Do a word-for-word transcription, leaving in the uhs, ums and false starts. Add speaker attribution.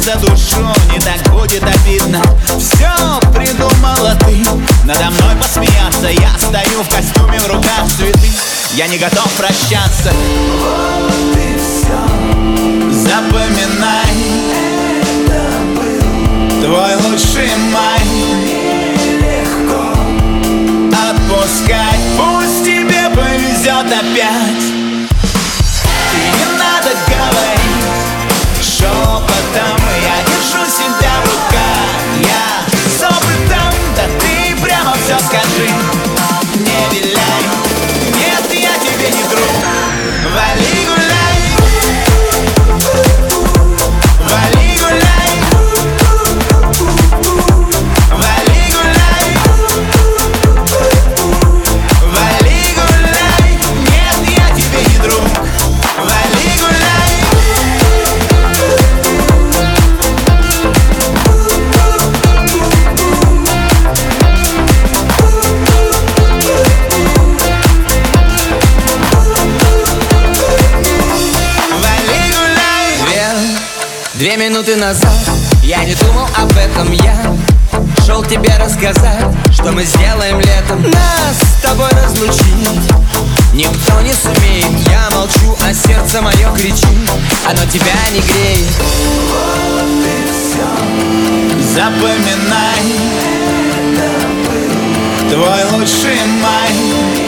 Speaker 1: за душу, не так будет обидно. Все придумала ты, надо мной посмеяться. Я стою в костюме, в руках цветы. Я не готов прощаться. Вот и все. Запоминай, это был твой лучший май. Нелегко отпускать, пусть тебе повезет опять. И не надо говорить шепотом, я держу себя в руках. Я с опытом, да ты прямо все скажи. Не виляй, нет, я тебе не друг. Вали гуляй, вали гуляй, вали гуляй, вали гуляй, нет, я тебе не друг. Вали гуляй.
Speaker 2: Две минуты назад я не думал об этом, я шел тебе рассказать, что мы сделаем летом. Нас с тобой разлучить никто не сумеет. Я молчу, а сердце мое кричит, оно тебя не греет.
Speaker 1: Вот и все. Запоминай, это был твой лучший май.